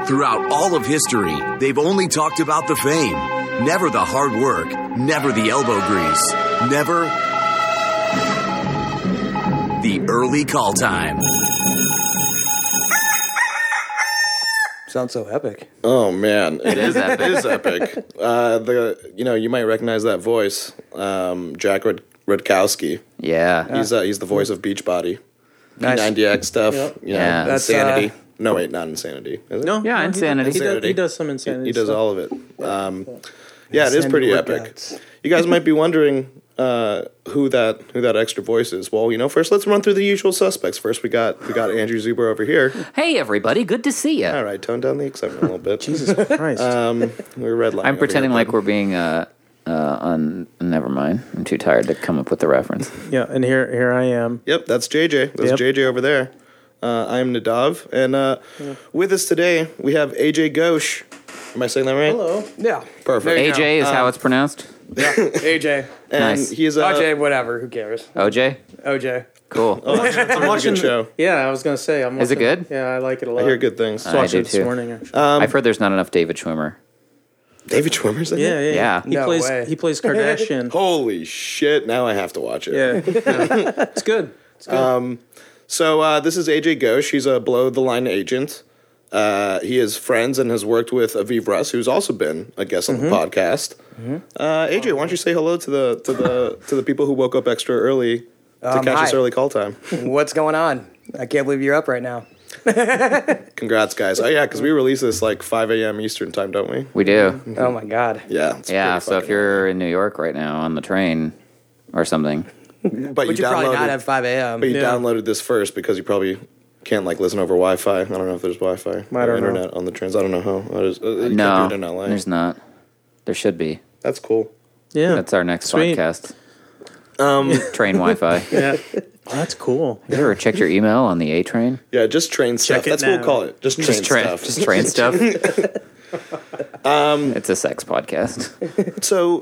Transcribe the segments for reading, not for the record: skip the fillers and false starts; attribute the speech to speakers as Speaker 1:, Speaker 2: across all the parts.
Speaker 1: Throughout all of history, they've only talked about the fame, never the hard work, never the elbow grease, never the early call time.
Speaker 2: Sounds so epic.
Speaker 3: Oh man,
Speaker 4: It is epic.
Speaker 3: It is epic. You might recognize that voice, Jack Rudkowski.
Speaker 4: Yeah.
Speaker 3: He's the voice of Beachbody,
Speaker 2: Nice.
Speaker 3: P90X stuff.
Speaker 2: Yep.
Speaker 4: Yeah.
Speaker 2: That's,
Speaker 3: Insanity. No, wait, not Insanity. Is it?
Speaker 5: No,
Speaker 4: Yeah,
Speaker 5: no,
Speaker 4: Insanity.
Speaker 5: He does some insanity.
Speaker 3: He does
Speaker 5: stuff.
Speaker 3: all of it. Yeah, it is pretty epic.
Speaker 2: workouts.
Speaker 3: You guys might be wondering who that extra voice is. Well, first let's run through the usual suspects. First, we got Andrew Zuber over here.
Speaker 4: Hey, everybody. Good to see you.
Speaker 3: All right, tone down the excitement a little bit.
Speaker 5: Jesus Christ.
Speaker 3: We're redlining.
Speaker 4: I'm pretending
Speaker 3: over here,
Speaker 4: like we're being never mind. I'm too tired to come up with the reference.
Speaker 5: Yeah, and here I am.
Speaker 3: Yep, that's JJ. That's
Speaker 5: Yep.
Speaker 3: JJ over there. I'm Nadav, and with us today we have AJ Ghosh. Am I saying that right?
Speaker 5: Hello.
Speaker 2: Yeah.
Speaker 3: Perfect.
Speaker 2: There you
Speaker 4: AJ is how it's pronounced.
Speaker 2: Yeah. AJ.
Speaker 3: And
Speaker 4: Nice.
Speaker 3: he's
Speaker 2: OJ, whatever. Who cares?
Speaker 4: OJ?
Speaker 2: OJ.
Speaker 4: Cool.
Speaker 3: it's a really good show.
Speaker 5: Yeah, I was gonna say. I'm
Speaker 4: Is it
Speaker 5: watching-
Speaker 4: good?
Speaker 5: Yeah, I like it a lot.
Speaker 3: I hear good things.
Speaker 4: I
Speaker 5: Watched
Speaker 4: do
Speaker 5: it this
Speaker 4: too.
Speaker 5: morning. Actually.
Speaker 4: I've heard there's not enough David Schwimmer.
Speaker 3: David Schwimmer's in it?
Speaker 5: Yeah.
Speaker 4: Yeah.
Speaker 5: He
Speaker 2: No
Speaker 5: plays.
Speaker 2: way.
Speaker 5: He plays Kardashian.
Speaker 3: Holy shit! Now I have to watch it.
Speaker 5: Yeah. It's good. It's good.
Speaker 3: So this is AJ Ghosh. He's a below the line agent. He is friends and has worked with Aviv Russ, who's also been a guest on the podcast. AJ, why don't you say hello to the people who woke up extra early to catch this
Speaker 2: hi.
Speaker 3: early call time?
Speaker 2: What's going on? I can't believe you're up right now.
Speaker 3: Congrats, guys! Oh yeah, because we release this like 5 a.m. Eastern time, don't we?
Speaker 4: We do.
Speaker 2: Oh my God.
Speaker 3: Yeah. It's
Speaker 4: Yeah,
Speaker 3: pretty
Speaker 4: so if
Speaker 3: fucking
Speaker 4: you're in New York right now on the train or something,
Speaker 3: early.
Speaker 2: But you probably not at 5 a.m.
Speaker 3: But you
Speaker 5: Yeah.
Speaker 3: downloaded this first because you probably can't like listen over Wi-Fi. I don't know if there's Wi-Fi or
Speaker 5: don't know.
Speaker 3: internet on the trains. I don't know how. It is. You
Speaker 4: no,
Speaker 3: can't do it in LA.
Speaker 4: there's not. There should be.
Speaker 3: That's cool.
Speaker 5: Yeah.
Speaker 4: That's our next
Speaker 5: Sweet.
Speaker 4: podcast. Train Wi-Fi.
Speaker 5: Yeah. Oh, that's cool.
Speaker 4: You ever checked your email on the A train?
Speaker 3: Yeah, just train stuff.
Speaker 5: it
Speaker 3: That's what we'll
Speaker 5: now.
Speaker 3: call it. Just train stuff.
Speaker 4: Just train stuff. It's a sex podcast.
Speaker 3: So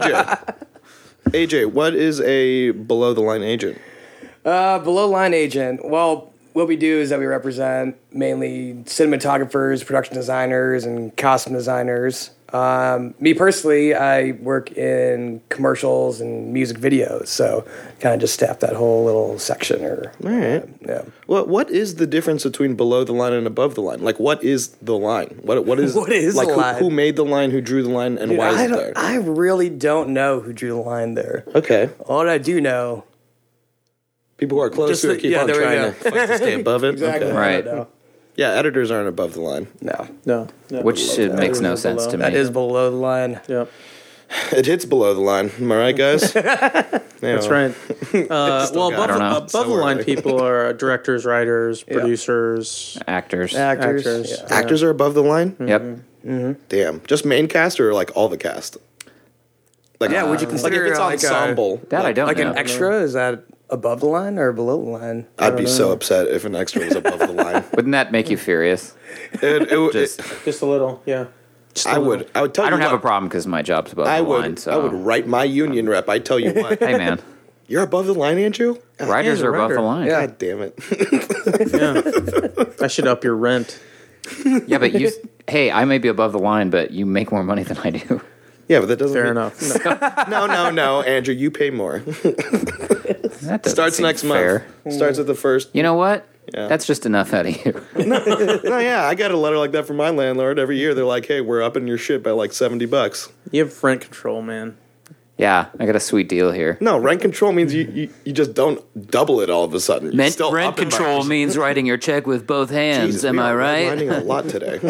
Speaker 3: AJ, what is a below the line agent?
Speaker 2: Below line agent. Well, what we do is that we represent mainly cinematographers, production designers, and costume designers. Me personally, I work in commercials and music videos, so kind of just staff that whole little section. Or
Speaker 3: All right.
Speaker 2: yeah.
Speaker 3: What is the difference between below the line and above the line? Like, what is the line? What is
Speaker 2: What is
Speaker 3: like
Speaker 2: the line?
Speaker 3: Who made the line? Who drew the line? And why is it there?
Speaker 2: I really don't know who drew the line there.
Speaker 3: Okay,
Speaker 2: All I do know,
Speaker 3: people who are close
Speaker 2: Just
Speaker 3: to
Speaker 2: the-
Speaker 3: it keep
Speaker 2: yeah,
Speaker 3: on
Speaker 2: there we
Speaker 3: trying
Speaker 2: go.
Speaker 3: to fuck to stay above it.
Speaker 2: exactly.
Speaker 3: Okay.
Speaker 2: what I
Speaker 4: Right.
Speaker 2: know.
Speaker 3: Yeah, editors aren't above the line.
Speaker 2: No,
Speaker 5: No.
Speaker 4: Which makes no sense to me.
Speaker 2: that is below the line.
Speaker 5: Yep.
Speaker 3: It hits below the line. Am I right, guys?
Speaker 5: That's right. Well,
Speaker 3: got it.
Speaker 4: I don't know.
Speaker 5: above the
Speaker 3: Somewhere.
Speaker 5: line people are directors, writers, producers,
Speaker 4: Actors.
Speaker 2: Actors.
Speaker 5: actors.
Speaker 2: Yeah.
Speaker 3: Actors are above the line.
Speaker 4: Yep.
Speaker 3: Damn, just main cast or like all the cast? Like,
Speaker 2: Yeah, would you
Speaker 3: like
Speaker 2: consider
Speaker 3: if it's
Speaker 2: like
Speaker 3: ensemble?
Speaker 4: That I don't
Speaker 2: like
Speaker 4: know.
Speaker 2: an extra? Is that above the line or below the line?
Speaker 3: I'd be so upset if an extra was above the line.
Speaker 4: Wouldn't that make you furious? Just,
Speaker 5: Just a little, yeah.
Speaker 3: I would tell
Speaker 4: I
Speaker 3: you
Speaker 4: don't have a
Speaker 3: what,
Speaker 4: problem because my job's above
Speaker 3: I
Speaker 4: the
Speaker 3: would
Speaker 4: line. So
Speaker 3: I would write my union rep. I tell you what,
Speaker 4: Hey man,
Speaker 3: you're above the line, Andrew.
Speaker 4: writers
Speaker 5: he's a
Speaker 4: are above the
Speaker 5: writer.
Speaker 4: line.
Speaker 2: Yeah.
Speaker 3: God damn it.
Speaker 5: Yeah. I should up your rent.
Speaker 4: Yeah, but you. Hey, I may be above the line, but you make more money than I do.
Speaker 3: Yeah, but that doesn't
Speaker 5: Fair
Speaker 3: mean,
Speaker 5: enough.
Speaker 3: No, Andrew, you pay more.
Speaker 4: That doesn't
Speaker 3: Starts
Speaker 4: seem
Speaker 3: next
Speaker 4: fair.
Speaker 3: month. Starts at the first.
Speaker 4: You know what?
Speaker 3: Yeah.
Speaker 4: That's just enough out of you.
Speaker 3: No, yeah, I got a letter like that from my landlord every year. They're like, "Hey, we're upping your shit by like $70."
Speaker 5: You have rent control, man.
Speaker 4: Yeah, I got a sweet deal here.
Speaker 3: No, rent control means you just don't double it all of a sudden. You still
Speaker 4: Rent
Speaker 3: up it by
Speaker 4: control means writing your check with both hands.
Speaker 3: Jesus,
Speaker 4: Am
Speaker 3: we
Speaker 4: I
Speaker 3: are
Speaker 4: right?
Speaker 3: redlining a lot today.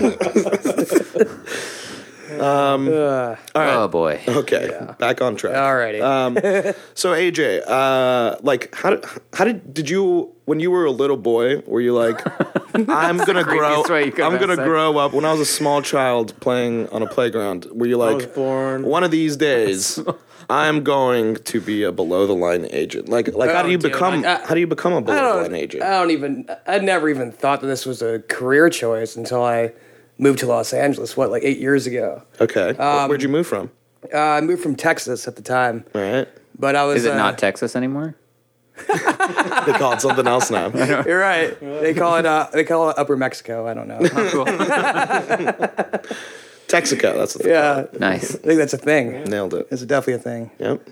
Speaker 4: Oh boy.
Speaker 3: Okay, back on track.
Speaker 2: Alrighty.
Speaker 3: So AJ, like, how did you when you were a little boy? Were you like, I'm gonna grow?
Speaker 4: creepiest way you could
Speaker 3: I'm
Speaker 4: have
Speaker 3: gonna
Speaker 4: said.
Speaker 3: grow up. When I was a small child playing on a playground, were you
Speaker 5: I was
Speaker 3: like,
Speaker 5: born.
Speaker 3: one of these days, I'm going to be a below the line agent? Like, how do you
Speaker 2: dude,
Speaker 3: become?
Speaker 2: like,
Speaker 3: how do you become a below the line agent?
Speaker 2: I never even thought that this was a career choice until I moved to Los Angeles, like 8 years ago.
Speaker 3: Okay, where'd you move from?
Speaker 2: I moved from Texas at the time,
Speaker 3: All right.
Speaker 2: but I was
Speaker 4: Is it not Texas anymore?
Speaker 3: They call it something else now.
Speaker 2: You're right. They call it Upper Mexico. I don't know.
Speaker 5: Cool.
Speaker 3: Texaco, that's the thing.
Speaker 2: Yeah,
Speaker 4: Nice.
Speaker 2: I think that's a thing.
Speaker 3: Nailed it.
Speaker 2: It's definitely a thing.
Speaker 3: Yep.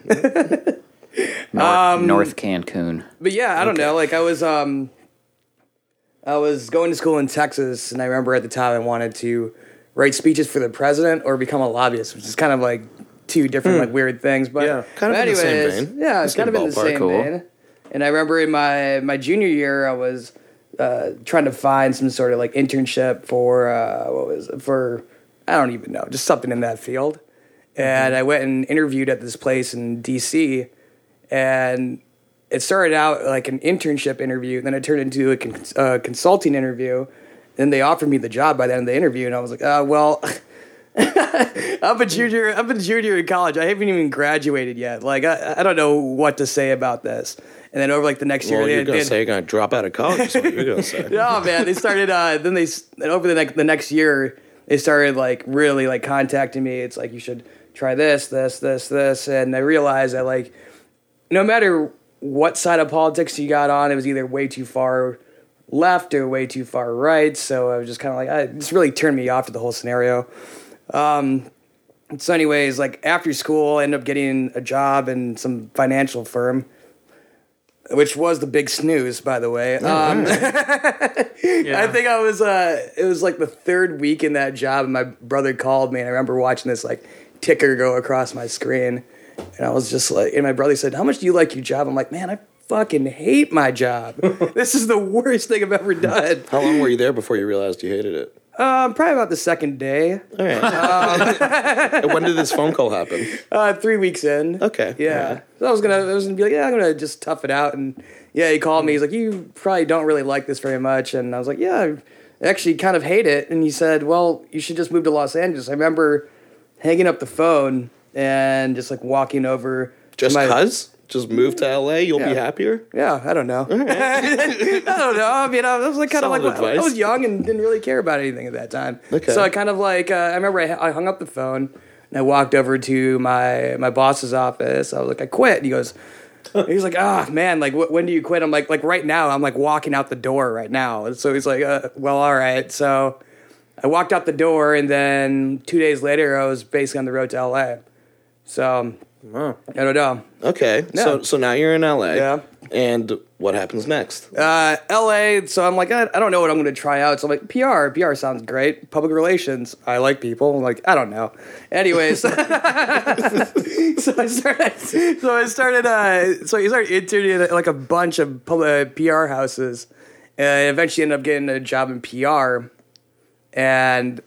Speaker 4: North Cancun.
Speaker 2: But yeah, I don't know. Like I was going to school in Texas, and I remember at the time I wanted to write speeches for the president or become a lobbyist, which is kind of like two different like weird things. But
Speaker 3: Yeah, kind of
Speaker 2: but
Speaker 3: in the same
Speaker 2: anyways,
Speaker 3: vein.
Speaker 2: yeah, it's
Speaker 3: Same
Speaker 2: kind of in the
Speaker 3: ballpark.
Speaker 2: same
Speaker 4: Cool.
Speaker 2: vein. And I remember in my junior year, I was trying to find some sort of like internship for I don't even know, just something in that field. And I went and interviewed at this place in DC, and it started out like an internship interview, then it turned into a consulting interview. Then they offered me the job by the end of the interview, and I was like, well, I'm a junior in college. I haven't even graduated yet. Like, I don't know what to say about this. And then over like the next year,
Speaker 3: Well,
Speaker 2: they
Speaker 3: you're going to
Speaker 2: did-
Speaker 3: say you're going to drop out of college. Is what you're going to say.
Speaker 2: No, man. They started. Then over the next year, they started like really like contacting me. It's like you should try this, and I realized that like no matter what side of politics you got on, it was either way too far left or way too far right. So I was just kind of like, it just really turned me off to the whole scenario. So anyways, like after school, I ended up getting a job in some financial firm, which was the big snooze, by the way. I think it was like the third week in that job, and my brother called me, and I remember watching this like ticker go across my screen, and I was just like, and my brother said, "How much do you like your job?" I'm like, "Man, I fucking hate my job. This is the worst thing I've ever done."
Speaker 3: How long were you there before you realized you hated it?
Speaker 2: Probably about the second day.
Speaker 3: All right. And when did this phone call happen?
Speaker 2: 3 weeks in.
Speaker 3: Okay.
Speaker 2: Yeah. So I was gonna be like, yeah, I'm gonna just tough it out. And yeah, he called me. He's like, you probably don't really like this very much. And I was like, yeah, I actually kind of hate it. And he said, well, you should just move to Los Angeles. I remember hanging up the phone and just like walking over.
Speaker 3: Just
Speaker 2: to my,
Speaker 3: cuz? Just move to LA, you'll be
Speaker 2: Yeah.
Speaker 3: happier?
Speaker 2: Yeah, I don't know. I don't know. I mean, I was like kind of
Speaker 3: Solid
Speaker 2: like
Speaker 3: advice.
Speaker 2: I was young and didn't really care about anything at that time.
Speaker 3: Okay.
Speaker 2: So I kind of like I remember I hung up the phone and I walked over to my boss's office. I was like, I quit. And he goes, he's like, man, like when do you quit? I'm like right now. I'm like walking out the door right now. And so he's like, well, all right. So I walked out the door, and then 2 days later, I was basically on the road to LA. So I don't know.
Speaker 3: Okay.
Speaker 2: Yeah.
Speaker 3: So now you're in LA.
Speaker 2: Yeah.
Speaker 3: And what happens next?
Speaker 2: LA, so I'm like, I don't know what I'm going to try out. So I'm like, PR sounds great. Public relations, I like people. I'm like, I don't know. Anyways, so I started interviewing at like a bunch of PR houses, and eventually ended up getting a job in PR. And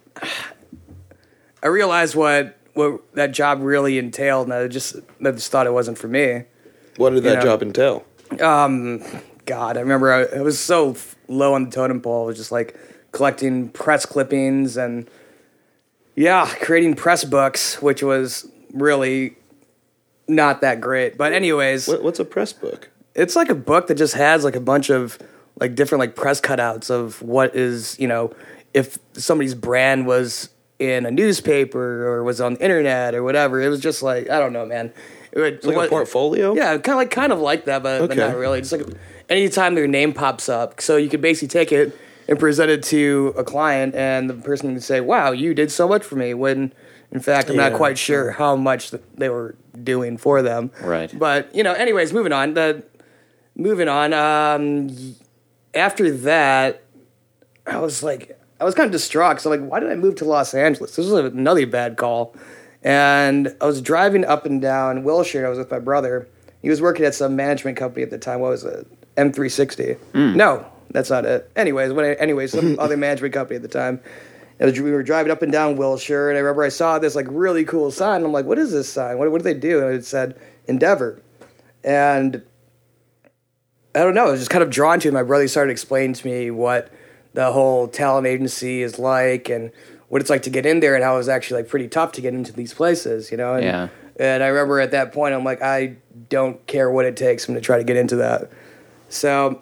Speaker 2: I realized what that job really entailed, and I just thought it wasn't for me.
Speaker 3: What did that
Speaker 2: know.
Speaker 3: job entail?
Speaker 2: God, I remember I was so low on the totem pole. I was just like collecting press clippings and creating press books, which was really not that great. But anyways,
Speaker 3: What's a press book?
Speaker 2: it's like a book that just has like a bunch of like different like press cutouts of what is, if somebody's brand was in a newspaper or was on the internet or whatever. It was just like, I don't know, man.
Speaker 3: It's like a portfolio?
Speaker 2: Yeah, kind of like that, but
Speaker 3: Okay.
Speaker 2: not really. Just like anytime their name pops up, so you could basically take it and present it to a client, and the person can say, "Wow, you did so much for me." When in fact, I'm not
Speaker 3: Yeah.
Speaker 2: quite sure how much they were doing for them.
Speaker 4: Right.
Speaker 2: But anyways, moving on. After that, I was kind of distraught. So why did I move to Los Angeles? This was another bad call. And I was driving up and down Wilshire. I was with my brother. He was working at some management company at the time. What was it? M360. No, that's not it. Anyways, some other management company at the time. We were driving up and down Wilshire, and I remember I saw this like really cool sign. I'm like, what is this sign? What do they do? And it said Endeavor. And I don't know. I was just kind of drawn to it. My brother started explaining to me what the whole talent agency is like and what it's like to get in there, and how it was actually like pretty tough to get into these places, And,
Speaker 4: Yeah.
Speaker 2: And I remember at that point, I'm like, I don't care what it takes. I'm going to try to get into that. So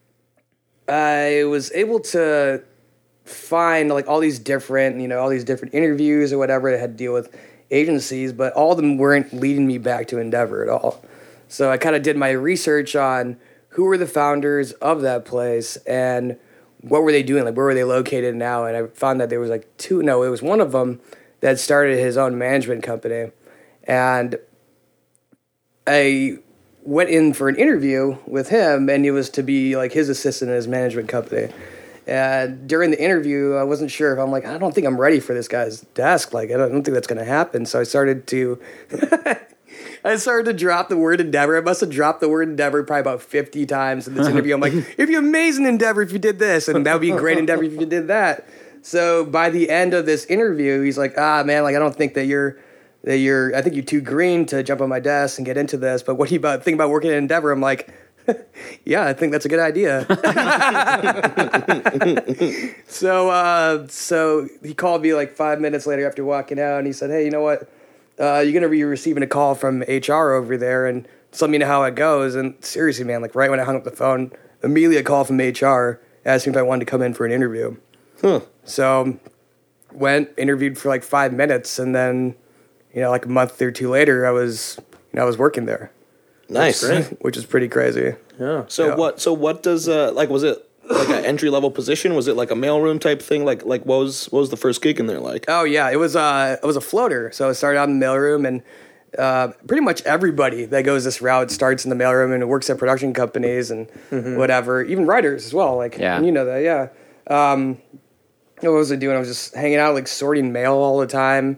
Speaker 2: I was able to find like all these different interviews or whatever that had to deal with agencies, but all of them weren't leading me back to Endeavor at all. So I kind of did my research on who were the founders of that place and what were they doing? Like, where were they located now? And I found that there was like it was one of them that started his own management company. And I went in for an interview with him, and he was to be like his assistant in his management company. And during the interview, I wasn't sure if I'm like, I don't think I'm ready for this guy's desk. Like, I don't think that's going to happen. So I started to drop the word endeavor. I must have dropped the word endeavor probably about 50 times in this interview. I'm like, it'd be amazing endeavor if you did this, and that would be a great endeavor if you did that. So by the end of this interview, he's like, man, like, I don't think I think you're too green to jump on my desk and get into this, but what do you think about working at Endeavor? I'm like, yeah, I think that's a good idea. So he called me like 5 minutes later after walking out, and he said, hey, you know what? You're going to be receiving a call from HR over there, and just let me know how it goes. And seriously, man, like right when I hung up the phone, immediately a call from HR asking if I wanted to come in for an interview.
Speaker 3: Huh.
Speaker 2: So interviewed for like 5 minutes, and then, like a month or two later, I was working there.
Speaker 3: Nice.
Speaker 2: Which is pretty crazy.
Speaker 5: Yeah.
Speaker 3: So what does was it like an entry level position? Was it like a mailroom type thing? Like what was the first gig in there like?
Speaker 2: Oh yeah, it was a floater. So I started out in the mailroom, and pretty much everybody that goes this route starts in the mailroom and works at production companies and whatever, even writers as well. Like,
Speaker 4: yeah.
Speaker 2: And you know that, yeah. What was I doing? I was just hanging out, like sorting mail all the time,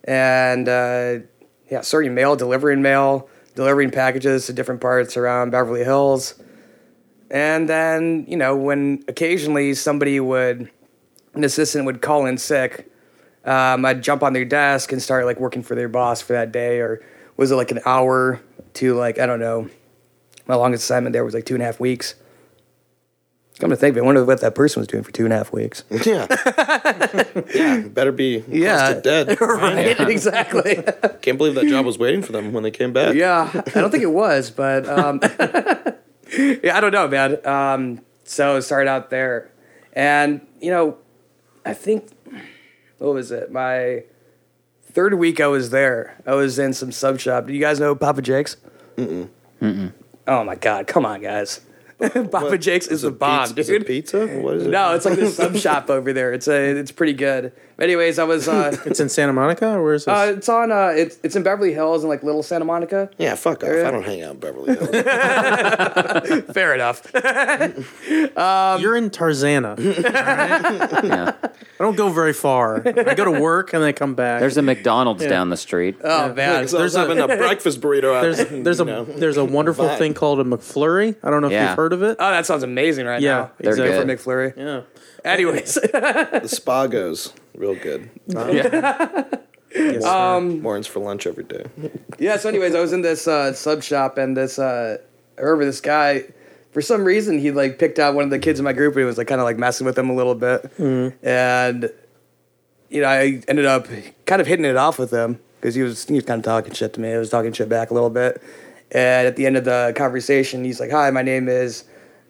Speaker 2: and sorting mail, delivering packages to different parts around Beverly Hills. And then, when occasionally an assistant would call in sick, I'd jump on their desk and start like working for their boss for that day. Or was it like an hour to like, I don't know, my longest assignment there was like 2.5 weeks. Come to think of it, I wonder what that person was doing for 2.5 weeks.
Speaker 3: Yeah. Yeah, better be close to dead.
Speaker 2: Right, yeah. Exactly.
Speaker 3: Can't believe that job was waiting for them when they came back.
Speaker 2: Yeah, I don't think it was, but yeah, I don't know, man. So I started out there. And, I think, what was it? My third week I was there. I was in some sub shop. Do you guys know Papa Jake's?
Speaker 4: Mm-mm.
Speaker 2: Oh, my God. Come on, guys. Papa Jake's is the bomb, dude.
Speaker 3: Is it pizza? What is it?
Speaker 2: No, it's like this sub shop over there. It's pretty good. But anyways, I was.
Speaker 5: It's in Santa Monica, or where is this?
Speaker 2: It's on. It's in Beverly Hills and like Little Santa Monica.
Speaker 3: Yeah, fuck off. I don't hang out in Beverly Hills.
Speaker 2: Fair enough.
Speaker 5: You're in Tarzana. Right?
Speaker 4: Yeah.
Speaker 5: I don't go very far. I go to work and then I come back.
Speaker 4: There's a McDonald's down the street.
Speaker 2: Oh man,
Speaker 3: So there's having a breakfast burrito out.
Speaker 5: There's a wonderful
Speaker 3: vibe.
Speaker 5: thing called a McFlurry. I don't know if
Speaker 4: Yeah.
Speaker 5: you've heard of it.
Speaker 2: oh, that sounds amazing right
Speaker 5: Yeah,
Speaker 2: now.
Speaker 4: They're
Speaker 2: Except
Speaker 4: good.
Speaker 2: for McFlurry.
Speaker 5: Yeah.
Speaker 2: Anyways,
Speaker 3: The spa goes real good.
Speaker 5: Yes, sir.
Speaker 3: Mornings for lunch every day.
Speaker 2: yeah. So anyways, I was in this sub shop, and I remember this guy. For some reason, he like picked out one of the kids in my group, and he was like kind of like messing with them a little bit, and I ended up kind of hitting it off with him because he was kind of talking shit to me. I was talking shit back a little bit, and at the end of the conversation, he's like, "Hi, my name is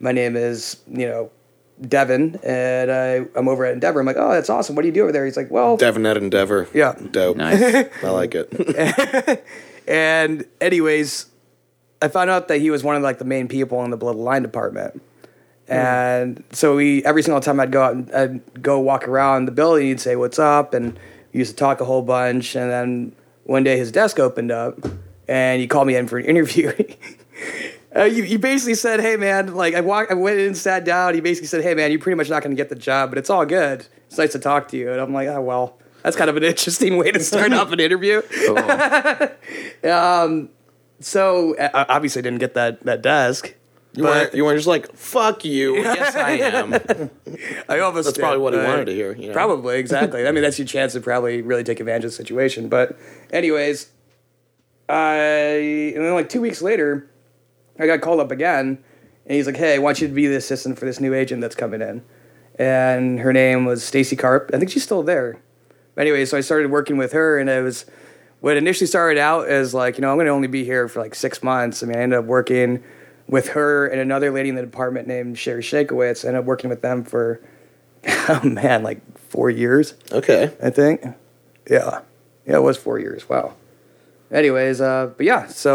Speaker 2: Devin, and I'm over at Endeavor." I'm like, "Oh, that's awesome. What do you do over there?" He's like, "Well,
Speaker 3: Devin at Endeavor.
Speaker 2: Yeah.
Speaker 3: Dope.
Speaker 4: Nice.
Speaker 3: I like it.
Speaker 2: And anyways, I found out that he was one of like the main people in the below the line department. And so every single time I'd go out and I'd go walk around the building, he'd say, "What's up?" And we used to talk a whole bunch. And then one day his desk opened up and he called me in for an interview. He basically said, "Hey man," like I went in and sat down. He basically said, "Hey man, you're pretty much not going to get the job, but it's all good. It's nice to talk to you." And I'm like, "Oh well, that's kind of an interesting way to start off an interview."
Speaker 4: Cool.
Speaker 2: So obviously I didn't get that desk.
Speaker 3: You weren't just like, fuck you. Yes, I am.
Speaker 2: I almost
Speaker 3: That's
Speaker 2: did,
Speaker 3: probably what he
Speaker 2: but-
Speaker 3: wanted to hear. You know?
Speaker 2: Probably, exactly. I mean, that's your chance to probably really take advantage of the situation. But anyways, and then like 2 weeks later, I got called up again, and he's like, "Hey, I want you to be the assistant for this new agent that's coming in." And her name was Stacy Karp. I think she's still there. But anyway, so I started working with her, and it was what initially started out as like, I'm going to only be here for like 6 months. I mean, I ended up working with her and another lady in the department named Sherry Shakowitz. I ended up working with them for, oh man, like 4 years.
Speaker 3: Okay.
Speaker 2: I think. Yeah, it was 4 years. Wow. Anyways, but yeah, so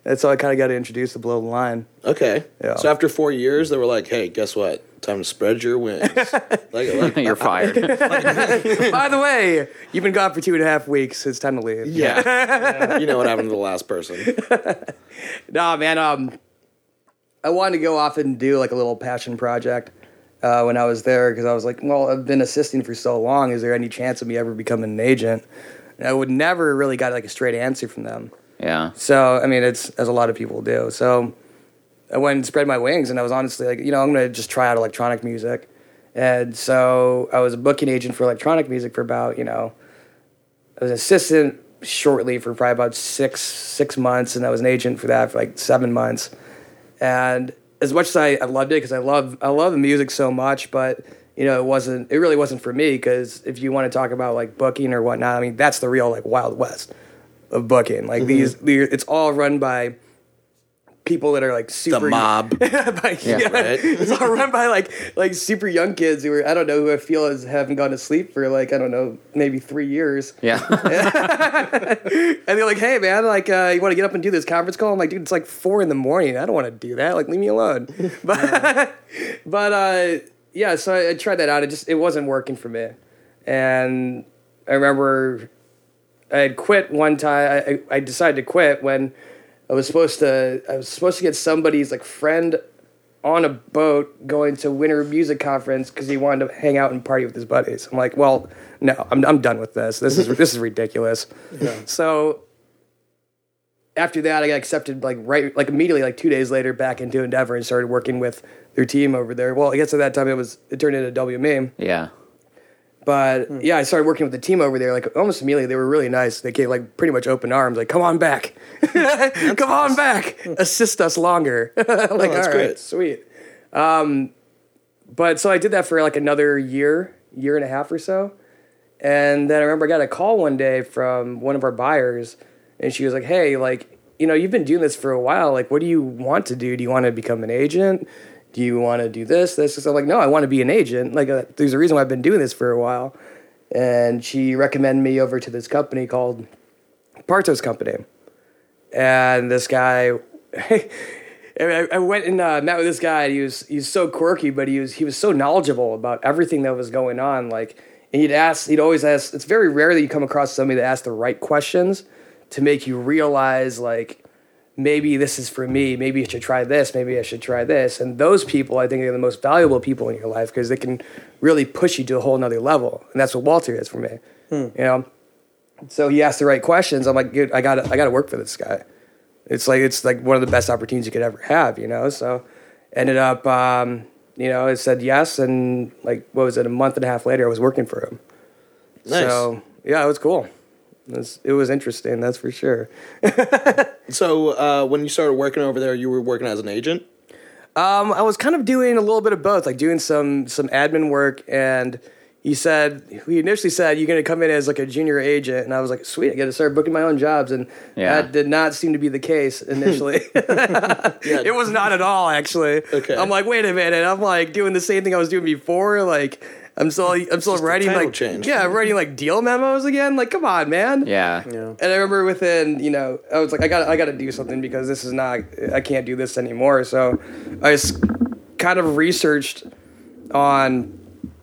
Speaker 2: That's how I kind of got introduced to Below the Line.
Speaker 3: Okay.
Speaker 2: Yeah.
Speaker 3: So after 4 years, they were like, "Hey, guess what? Time to spread your wings."
Speaker 4: You're fired.
Speaker 2: By the way, you've been gone for 2.5 weeks. It's time to leave.
Speaker 3: Yeah. You know what happened to the last person.
Speaker 2: Nah, man. I wanted to go off and do like a little passion project when I was there because I was like, well, I've been assisting for so long. Is there any chance of me ever becoming an agent? And I would never really got like a straight answer from them.
Speaker 4: Yeah.
Speaker 2: So, I mean, it's as a lot of people do. So I went and spread my wings, and I was honestly like, I'm going to just try out electronic music. And so I was a booking agent for electronic music for about, I was an assistant shortly for probably about six months, and I was an agent for that for like 7 months. And as much as I loved it, because I love the music so much, but it really wasn't for me, because if you want to talk about like booking or whatnot, I mean, that's the real like Wild West of booking. Like it's all run by people that are like super
Speaker 3: The mob.
Speaker 2: Right? It's all run by like super young kids who I don't know, who I feel haven't gone to sleep for like, I don't know, maybe 3 years.
Speaker 4: Yeah.
Speaker 2: And they're like, hey man, like you want to get up and do this conference call? I'm like, dude, it's like 4 a.m. I don't want to do that. Like, leave me alone. But yeah, so I tried that out. It wasn't working for me. And I remember I had quit one time. I decided to quit when I was supposed to get somebody's like friend on a boat going to Winter Music Conference because he wanted to hang out and party with his buddies. I'm like, well, no, I'm done with this. This is ridiculous. Yeah. So after that, I got accepted like immediately, like 2 days later, back into Endeavor and started working with their team over there. Well, I guess at that time it turned into WME.
Speaker 4: Yeah.
Speaker 2: But yeah, I started working with the team over there. Like almost immediately, they were really nice. They gave like pretty much open arms. Like, come on back, come on back, assist us longer. Like, all right,
Speaker 3: great.
Speaker 2: Sweet. But so I did that for like another year and a half or so, and then I remember I got a call one day from one of our buyers, and she was like, "Hey, like, you've been doing this for a while. Like, what do you want to do? Do you want to become an agent? Do you want to do this? So I'm like, no, I want to be an agent. Like, there's a reason why I've been doing this for a while. And she recommended me over to this company called Partos Company. And this guy, I went and met with this guy. And he was so quirky, but he was so knowledgeable about everything that was going on. Like, and he'd always ask. It's very rare that you come across somebody that asks the right questions to make you realize, like, maybe this is for me, maybe I should try this, maybe I should try this. And those people, I think, are the most valuable people in your life because they can really push you to a whole nother level. And that's what Walter is for me, So he asked the right questions. I'm like, dude, I gotta work for this guy. It's like one of the best opportunities you could ever have, So ended up, I said yes. And like, what was it, a month and a half later, I was working for him.
Speaker 3: Nice.
Speaker 2: So yeah, it was cool. It was interesting, that's for sure.
Speaker 3: So when you started working over there, you were working as an agent?
Speaker 2: I was kind of doing a little bit of both, like doing some admin work, and he initially said, you're going to come in as like a junior agent, and I was like, sweet, I got to start booking my own jobs, and that did not seem to be the case initially. It was not at all, actually.
Speaker 3: Okay.
Speaker 2: I'm like, wait a minute, I'm like doing the same thing I was doing before, like I'm still writing like
Speaker 3: change.
Speaker 2: writing like deal memos again. Like, come on, man.
Speaker 4: Yeah.
Speaker 2: And I remember within, I was like, I got to do something because this is not. I can't do this anymore. So I just kind of researched on,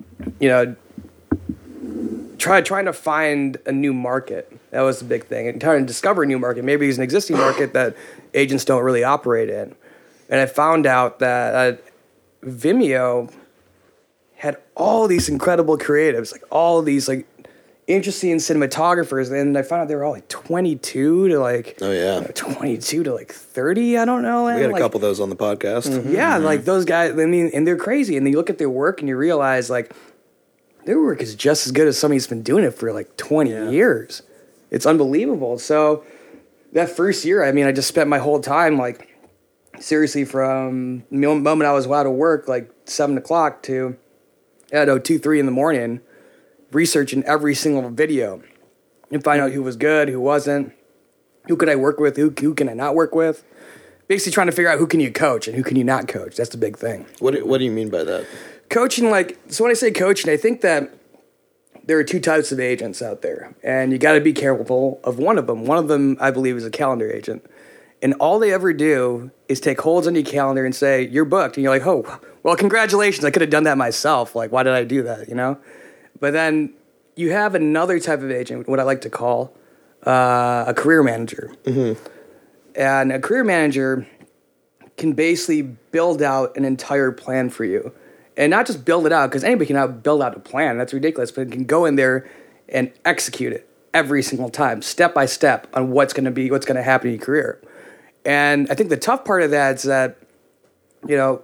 Speaker 2: trying to find a new market. That was the big thing, and trying to discover a new market. Maybe there's an existing market that agents don't really operate in. And I found out that Vimeo had all these incredible creatives, like all these like interesting cinematographers, and I found out they were all like 22 to like 22 to like 30. I don't know.
Speaker 3: We had
Speaker 2: like,
Speaker 3: a couple of those on the podcast.
Speaker 2: Mm-hmm. Yeah, like those guys. I mean, and they're crazy. And you look at their work and you realize like their work is just as good as somebody who's been doing it for like 20 years. It's unbelievable. So that first year, I mean, I just spent my whole time like seriously from the moment I was out of work, like 7 o'clock to 2, 3 in the morning, researching every single video and find out who was good, who wasn't, who could I work with, who can I not work with. Basically trying to figure out who can you coach and who can you not coach. That's the big thing.
Speaker 3: What do you mean by that?
Speaker 2: Coaching, so when I say coaching, I think that there are 2 types of agents out there, and you got to be careful of one of them. One of them, I believe, is a calendar agent. And all they ever do is take holds on your calendar and say, you're booked. And you're like, oh, well, congratulations. I could have done that myself. Like, why did I do that, you know? But then you have another type of agent, what I like to call a career manager. Mm-hmm. And a career manager can basically build out an entire plan for you. And not just build it out, because anybody can build out a plan. That's ridiculous. But it can go in there and execute it every single time, step by step, on what's going to happen in your career. And I think the tough part of that is that, you know,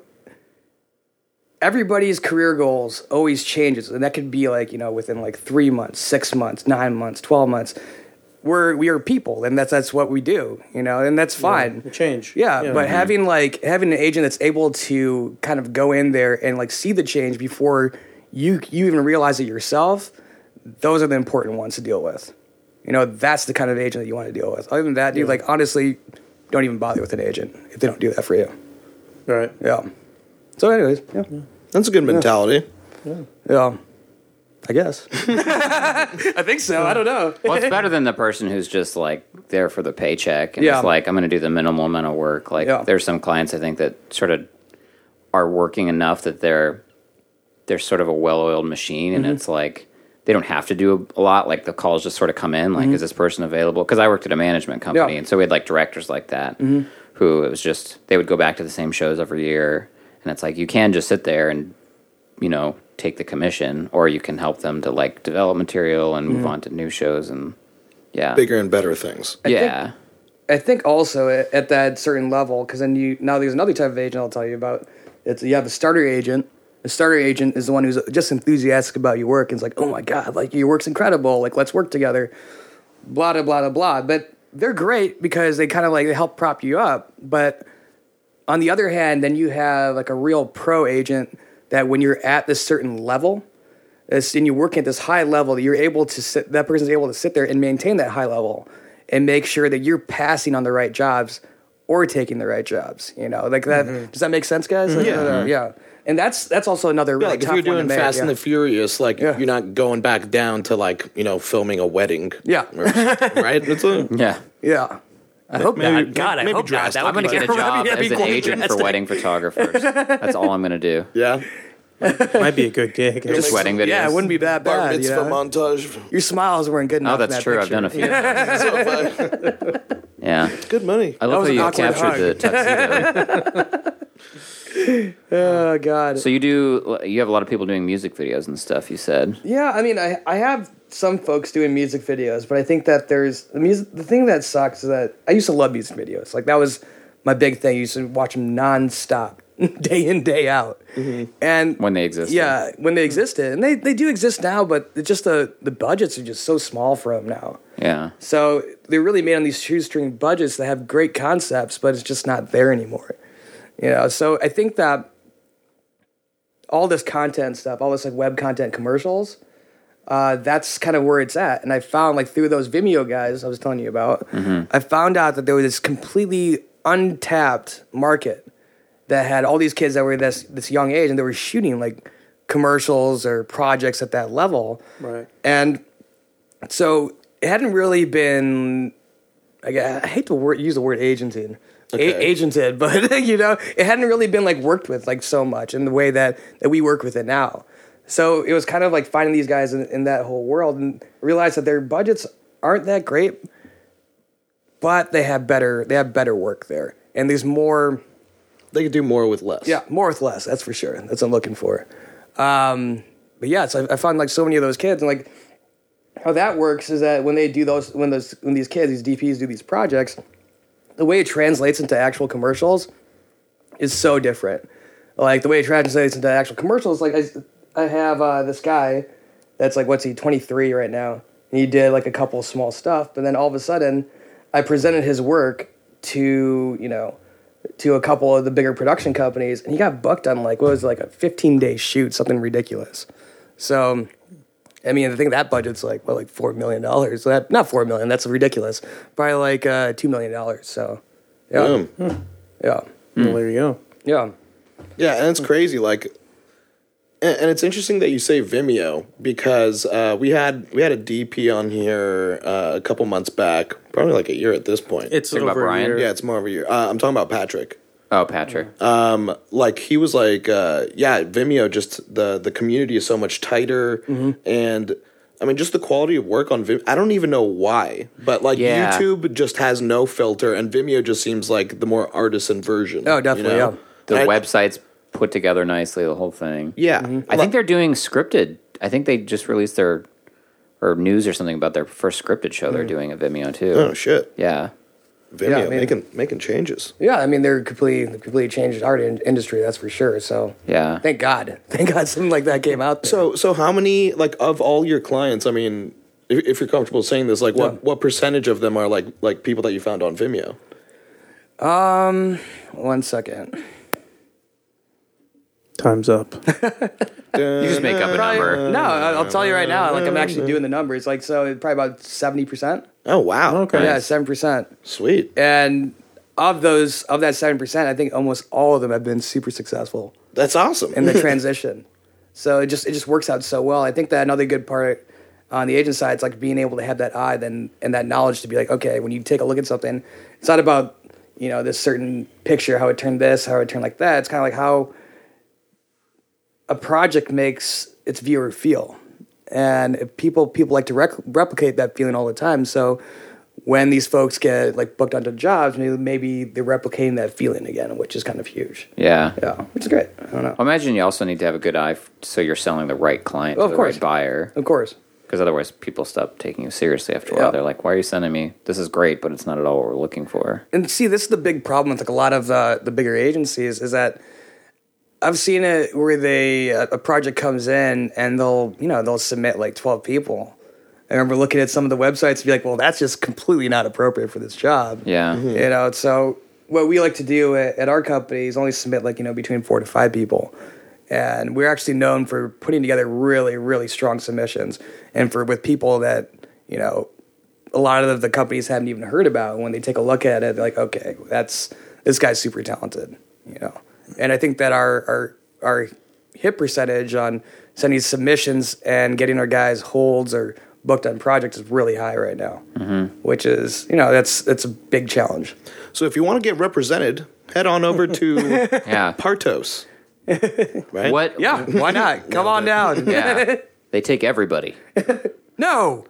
Speaker 2: everybody's career goals always changes. And that could be like, you know, within like 3 months, 6 months, 9 months, 12 months. We are people, and that's what we do, you know, and that's fine.
Speaker 5: Yeah, change.
Speaker 2: Yeah, but having an agent that's able to kind of go in there and like see the change before you even realize it yourself, those are the important ones to deal with. You know, that's the kind of agent that you want to deal with. Other than that, dude, like honestly, don't even bother with an agent if they don't do that for you.
Speaker 5: Right.
Speaker 2: Yeah. So, anyways, yeah.
Speaker 3: That's a good mentality.
Speaker 2: Yeah. I guess. I think so. I don't know.
Speaker 4: Well, it's better than the person who's just like there for the paycheck and
Speaker 2: Yeah.
Speaker 4: it's like, I'm going to do the minimal amount of work. Like there's some clients I think that sort of are working enough that they're sort of a well-oiled machine, and it's like they don't have to do a lot. Like the calls just sort of come in. Like, is this person available? Because I worked at a management company, and so we had like directors like that who it was just they would go back to the same shows every year, and it's like you can just sit there and take the commission, or you can help them to like develop material and move on to new shows and
Speaker 3: bigger and better things.
Speaker 2: I think also at that certain level, because then now there's another type of agent I'll tell you about. You have a starter agent. A starter agent is the one who's just enthusiastic about your work and is like, oh my God, like your work's incredible. Like, let's work together. Blah, blah, blah, blah. But they're great because they kind of like they help prop you up. But on the other hand, then you have like a real pro agent that when you're at this certain level, and you're working at this high level, that you're able to that person's able to sit there and maintain that high level and make sure that you're passing on the right jobs or taking the right jobs. You know, like that. Does that make sense, guys? Like, yeah. And that's also another really
Speaker 3: like if
Speaker 2: tough
Speaker 3: you're doing
Speaker 2: one to make,
Speaker 3: Fast and the Furious, like
Speaker 2: Yeah.
Speaker 3: you're not going back down to like filming a wedding.
Speaker 2: Yeah.
Speaker 3: Right. It's
Speaker 2: Yeah. I hope not. God, I
Speaker 3: maybe
Speaker 2: hope not.
Speaker 3: drastic.
Speaker 2: That
Speaker 4: I'm
Speaker 2: would
Speaker 4: going to
Speaker 2: be
Speaker 4: get a job
Speaker 2: that'd be
Speaker 4: as an
Speaker 2: quite
Speaker 4: agent for
Speaker 2: drastic.
Speaker 4: wedding photographers. That's all I'm going to do.
Speaker 3: yeah.
Speaker 5: Might be a good gig.
Speaker 4: Just wedding videos.
Speaker 2: Yeah, it wouldn't be that
Speaker 3: Bar
Speaker 2: bad.
Speaker 3: mitzvah montage.
Speaker 2: Your smiles weren't good enough.
Speaker 4: Oh,
Speaker 2: in
Speaker 4: that's
Speaker 2: that
Speaker 4: true. I've
Speaker 2: picture.
Speaker 4: done a few. Yeah.
Speaker 3: Good money.
Speaker 4: I love
Speaker 2: was
Speaker 4: how
Speaker 2: an
Speaker 4: you
Speaker 2: awkward
Speaker 4: captured
Speaker 2: hug.
Speaker 4: the tuxedo.
Speaker 2: Oh God.
Speaker 4: So you have a lot of people doing music videos and stuff, you said.
Speaker 2: Yeah, I mean, I have some folks doing music videos, but I think that there's the thing that sucks is that I used to love music videos. Like that was my big thing. I used to watch them nonstop, day in, day out. And
Speaker 4: When they existed.
Speaker 2: Yeah, when they existed. And they do exist now, but it's just the budgets are just so small for them now.
Speaker 4: Yeah.
Speaker 2: So they're really made on these shoestring budgets that have great concepts, but it's just not there anymore. So I think that all this content stuff, all this like web content commercials, that's kind of where it's at. And I found like through those Vimeo guys I was telling you about, I found out that there was this completely untapped market that had all these kids that were this young age and they were shooting like commercials or projects at that level.
Speaker 5: Right.
Speaker 2: And so it hadn't really been, I hate to use the word agenting. Agented, but it hadn't really been like worked with like so much in the way that we work with it now. So it was kind of like finding these guys in that whole world and realize that their budgets aren't that great, but they have better work there, and there's more.
Speaker 3: They could do more with less.
Speaker 2: Yeah, more with less. That's for sure. That's what I'm looking for. But yeah, so I found like so many of those kids, and like how that works is that when they do when these kids, these DPs do these projects. The way it translates into actual commercials is so different. Like the way it translates into actual commercials, like I have this guy that's like, what's he, 23 right now. And he did like a couple small stuff, but then all of a sudden I presented his work to a couple of the bigger production companies, and he got booked on like, what was it, like a 15-day shoot, something ridiculous. So, I mean, I think that budget's like, what, like $4 million? So that, not $4 million, that's ridiculous. Probably like $2 million. So, yeah. Yeah.
Speaker 5: Well, there you go.
Speaker 2: Yeah.
Speaker 3: Yeah, and it's crazy. Like, And it's interesting that you say Vimeo because we had a DP on here a couple months back, probably like a year at this point.
Speaker 5: It's
Speaker 4: Talking about
Speaker 5: over a
Speaker 4: Brian?
Speaker 5: year.
Speaker 3: Yeah, it's more of a year. I'm talking about Patrick.
Speaker 4: Oh, Patrick.
Speaker 3: Like he was like, yeah, Vimeo. Just the community is so much tighter, and I mean, just the quality of work on Vimeo. I don't even know why, but like
Speaker 4: Yeah.
Speaker 3: YouTube just has no filter, and Vimeo just seems like the more artisan version.
Speaker 2: Oh, definitely, yeah.
Speaker 4: The
Speaker 3: And I-
Speaker 4: website's put together nicely, the whole thing.
Speaker 3: Yeah,
Speaker 4: I think they're doing scripted. I think they just released their or news or something about their first scripted show they're doing at Vimeo too.
Speaker 3: Oh shit,
Speaker 4: Yeah.
Speaker 3: Vimeo
Speaker 2: Yeah, I mean-
Speaker 3: making changes.
Speaker 2: Yeah, I mean they're completely changed art industry. That's for sure. So
Speaker 4: Yeah.
Speaker 2: thank God something like that came out. There.
Speaker 3: So how many like of all your clients? I mean, if you're comfortable saying this, like what percentage of them are like people that you found on Vimeo?
Speaker 2: 1 second.
Speaker 5: Time's up.
Speaker 4: You just make up a number.
Speaker 2: No, I'll tell you right now. Like I'm actually doing the numbers. Like so, it's probably about 70%.
Speaker 3: Oh wow,
Speaker 5: Okay.
Speaker 2: Yeah, 7%.
Speaker 3: sweet.
Speaker 2: And of that 7%, I think almost all of them have been super successful
Speaker 3: That's awesome.
Speaker 2: in the transition. So it just works out so well. I think that another good part on the agent side is like being able to have that eye and that knowledge to be like, okay, when you take a look at something, it's not about this certain picture, how it turned this, how it turned like that. It's kind of like how a project makes its viewer feel, and if people like to replicate that feeling all the time. So when these folks get like booked onto jobs, maybe they're replicating that feeling again, which is kind of huge.
Speaker 4: Yeah.
Speaker 2: Yeah, which is great. I don't know.
Speaker 4: I imagine you also need to have a good eye so you're selling the right client
Speaker 2: Oh,
Speaker 4: to
Speaker 2: of
Speaker 4: the
Speaker 2: course.
Speaker 4: right buyer.
Speaker 2: Of course.
Speaker 4: Because otherwise people stop taking you seriously after a while.
Speaker 2: Yeah.
Speaker 4: They're like, why are you sending me? This is great, but it's not at all what we're looking for.
Speaker 2: And see, this is the big problem with like a lot of the bigger agencies is that I've seen it where a project comes in and they'll submit like 12 people. I remember looking at some of the websites and be like, well, that's just completely not appropriate for this job.
Speaker 4: Yeah.
Speaker 2: So what we like to do at our company is only submit like, between 4 to 5 people. And we're actually known for putting together really, really strong submissions and with people that, a lot of the companies haven't even heard about. When they take a look at it, they're like, okay, this guy's super talented, And I think that our hit percentage on sending submissions and getting our guys holds or booked on projects is really high right now, which is, that's a big challenge.
Speaker 3: So if you want to get represented, head on over to
Speaker 4: Yeah.
Speaker 3: Partos. Right?
Speaker 4: What?
Speaker 2: Yeah, why not? Come on down.
Speaker 4: Yeah. They take everybody.
Speaker 2: No.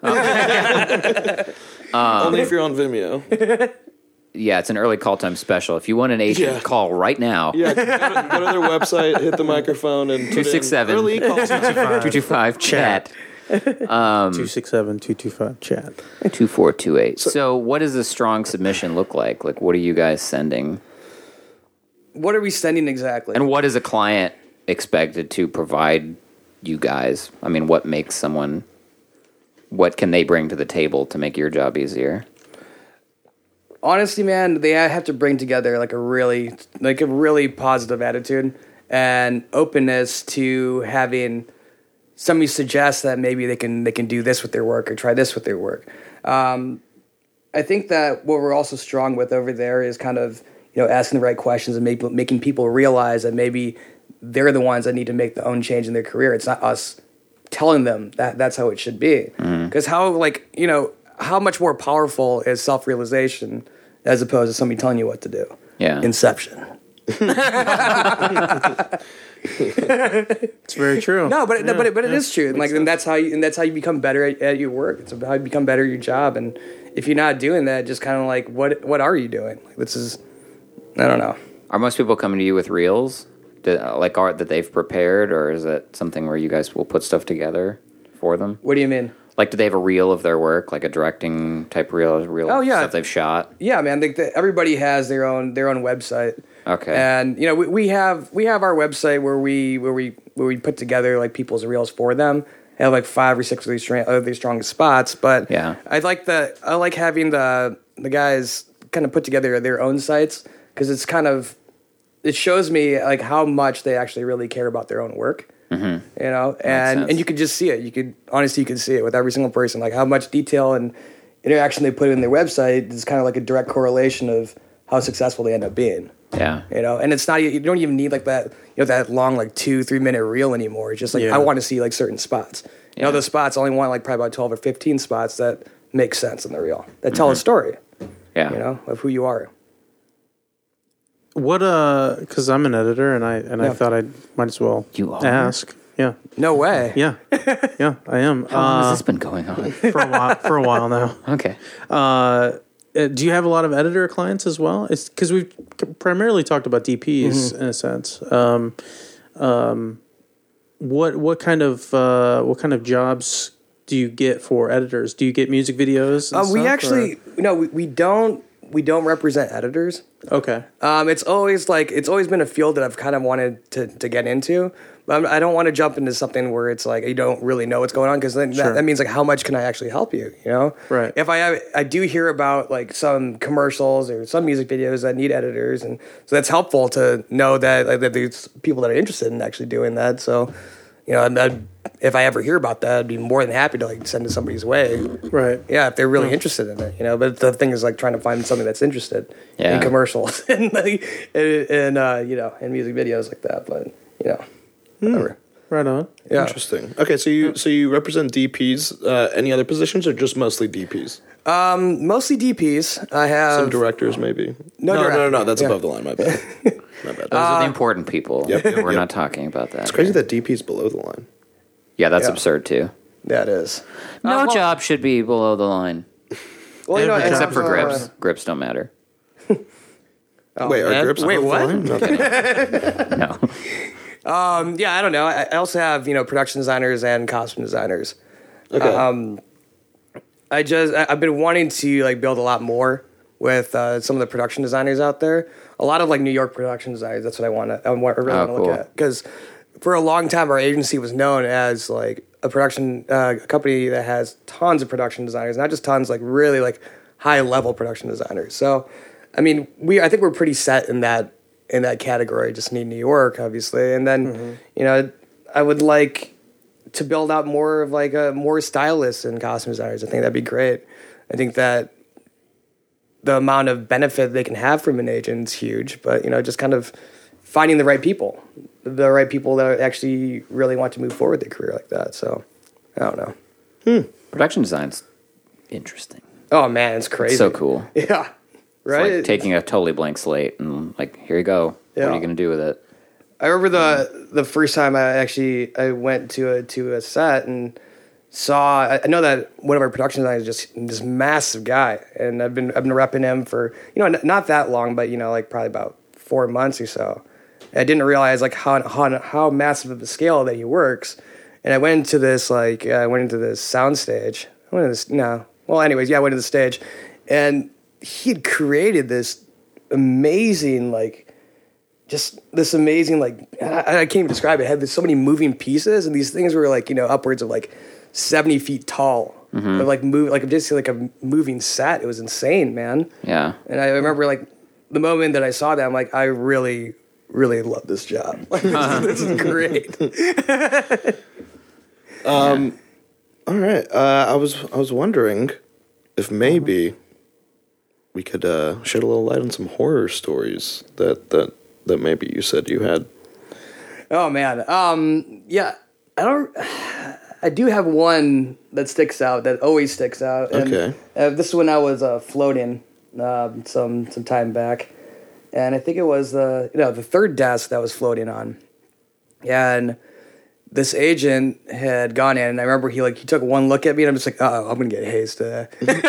Speaker 3: Only if you're on Vimeo.
Speaker 4: Yeah, it's an early call time special. If you want an agent,
Speaker 3: Yeah.
Speaker 4: call right now.
Speaker 3: Yeah, go to their website, hit the microphone, and put in
Speaker 4: 267
Speaker 3: early call time.
Speaker 4: 225 chat
Speaker 5: 267-225-CHAT.
Speaker 4: 2428. So, what does a strong submission look like? Like, what are you guys sending?
Speaker 2: What are we sending exactly?
Speaker 4: And what is a client expected to provide you guys? I mean, what makes someone, what can they bring to the table to make your job easier?
Speaker 2: Honestly, man, they have to bring together like a really positive attitude and openness to having somebody suggest that maybe they can do this with their work or try this with their work. I think that what we're also strong with over there is kind of asking the right questions and making people realize that maybe they're the ones that need to make their own change in their career. It's not us telling them that that's how it should be. Because how much more powerful is self-realization as opposed to somebody telling you what to do?
Speaker 4: Yeah.
Speaker 2: Inception.
Speaker 5: It's very true.
Speaker 2: No, but it is true. And that's how you become better at your work. It's how you become better at your job. And if you're not doing that, just kind of like what are you doing? Like, this is, I don't know.
Speaker 4: Are most people coming to you with reels, like art that they've prepared, or is it something where you guys will put stuff together for them?
Speaker 2: What do you mean?
Speaker 4: Like, do they have a reel of their work, like a directing type reel of
Speaker 2: Oh, yeah.
Speaker 4: stuff they've shot?
Speaker 2: Yeah, man. Everybody has their own
Speaker 4: Okay.
Speaker 2: website. And we have our website where we put together like people's reels for them. They have like 5 or 6 of these strongest spots. But
Speaker 4: Yeah.
Speaker 2: I like having the guys kind of put together their own sites because it shows me like how much they actually really care about their own work.
Speaker 4: sense.
Speaker 2: And you could just see it. You could see it with every single person, like how much detail and interaction they put in their website is kind of like a direct correlation of how successful they end up being.
Speaker 4: Yeah.
Speaker 2: And it's not, you don't even need like that, that long, like 2-3 minute reel anymore. It's just like, I want to see like certain spots. The spots I only want like probably about 12 or 15 spots that make sense in the reel, that tell a story, of who you are.
Speaker 5: What, because I'm an editor and I thought I might as well ask. Yeah.
Speaker 2: No way.
Speaker 5: Yeah. Yeah, I am.
Speaker 4: How long has this been going on?
Speaker 5: For a while now.
Speaker 4: Okay.
Speaker 5: Do you have a lot of editor clients as well? It's because we've primarily talked about DPs in a sense. What kind of jobs do you get for editors? Do you get music videos? And
Speaker 2: we
Speaker 5: stuff,
Speaker 2: actually we don't represent editors.
Speaker 5: Okay.
Speaker 2: It's always been a field that I've kind of wanted to get into. But I don't want to jump into something where it's like you don't really know what's going on, because then that means like how much can I actually help you?
Speaker 5: Right.
Speaker 2: If I do hear about like some commercials or some music videos that need editors, and so that's helpful to know that that there's people that are interested in actually doing that. So, if I ever hear about that, I'd be more than happy to like send it somebody's way.
Speaker 5: Right.
Speaker 2: Yeah, if they're really interested in it, But the thing is like trying to find something that's interested in commercials and in music videos like that. But whatever.
Speaker 5: Right on.
Speaker 2: Yeah.
Speaker 3: Interesting. Okay, so you represent DPs. Any other positions, or just mostly DPs?
Speaker 2: Mostly DPs. I have
Speaker 3: Some directors, maybe.
Speaker 2: No.
Speaker 3: That's above the line. My bad. My bad.
Speaker 4: Those are the important people.
Speaker 3: Yep.
Speaker 4: We're not talking about that.
Speaker 3: It's crazy that DP's below the line.
Speaker 4: Yeah, that's absurd too.
Speaker 2: That is.
Speaker 4: No job should be below the line.
Speaker 2: Well,
Speaker 4: Except for grips. Grips don't matter.
Speaker 3: Wait, are grips
Speaker 2: Wait,
Speaker 3: above
Speaker 2: what?
Speaker 3: the line?
Speaker 4: No.
Speaker 2: Yeah, I don't know. I also have production designers and costume designers.
Speaker 3: Okay.
Speaker 2: I've been wanting to like build a lot more with some of the production designers out there. A lot of like New York production designers. That's what I really want to look at, because for a long time our agency was known as like a production company that has tons of production designers, not just tons, like really like high level production designers. So, I mean, I think we're pretty set in that category. Just need New York, obviously, and then I would like to build out more of like more stylists and costume designers. I think that'd be great. I think that the amount of benefit they can have from an agent is huge, but just kind of finding the right people that actually really want to move forward their career like that. So I don't know.
Speaker 4: Production design's interesting.
Speaker 2: Oh man, it's crazy.
Speaker 4: It's so cool.
Speaker 2: Yeah. Right.
Speaker 4: It's like taking a totally blank slate and like, here you go.
Speaker 2: Yeah.
Speaker 4: What are you going to do with it?
Speaker 2: I remember the first time I went to a set and saw. I know that one of our production designers is just this massive guy, and I've been repping him for not that long, but like probably about 4 months or so. And I didn't realize like how massive of a scale that he works. And I went into this sound stage. I went into the stage, and he had created this amazing like. Just this amazing, like, I can't even describe it. It had so many moving pieces, and these things were like, upwards of like 70 feet tall. But like just like a moving set. It was insane, man.
Speaker 4: Yeah.
Speaker 2: And I remember like the moment that I saw that, I'm like, I really, really love this job. Like, this is great.
Speaker 3: All right. I was wondering if maybe we could shed a little light on some horror stories that maybe you said you had.
Speaker 2: Oh man. Yeah. I do have one that sticks out, that always sticks out. And,
Speaker 3: okay.
Speaker 2: This is when I was floating some time back, and I think it was the third desk that I was floating on, and this agent had gone in, and I remember he took one look at me, and I'm just like, I'm gonna get hazed today.